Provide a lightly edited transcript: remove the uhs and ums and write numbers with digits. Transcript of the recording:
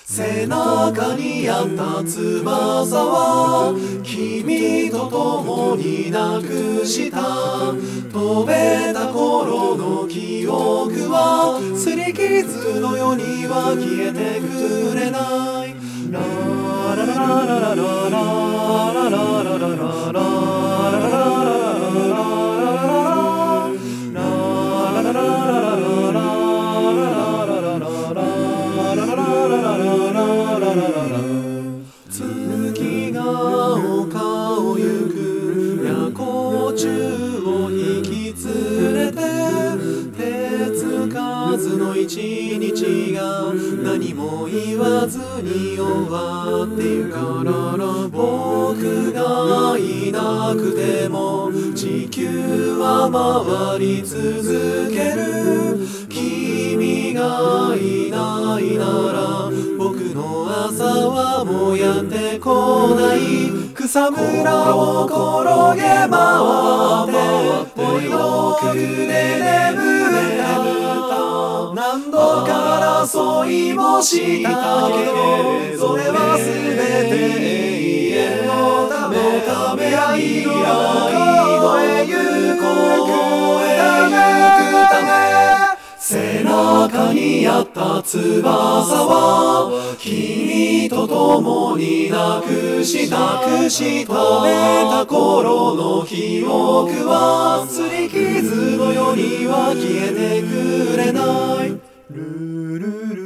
背中にあった翼は君と共になくした。飛べた頃の記憶は擦り傷のようには消えてくれない。ラララララララララララララ月が丘を行く夜光虫を引き連れて、手つかずの一日が何も言わずに終わってゆく。僕がいなくても地球は回り続ける。君がいないなら僕の朝はもうやってこない。草むらを転げ回って森の奥で眠った何度か争いもしたけど、それは全て永遠のため。未来のへ行こう背中にあった翼は君と共になくした。飛べた頃の記憶は擦り傷のようには消えてくれない。ルルル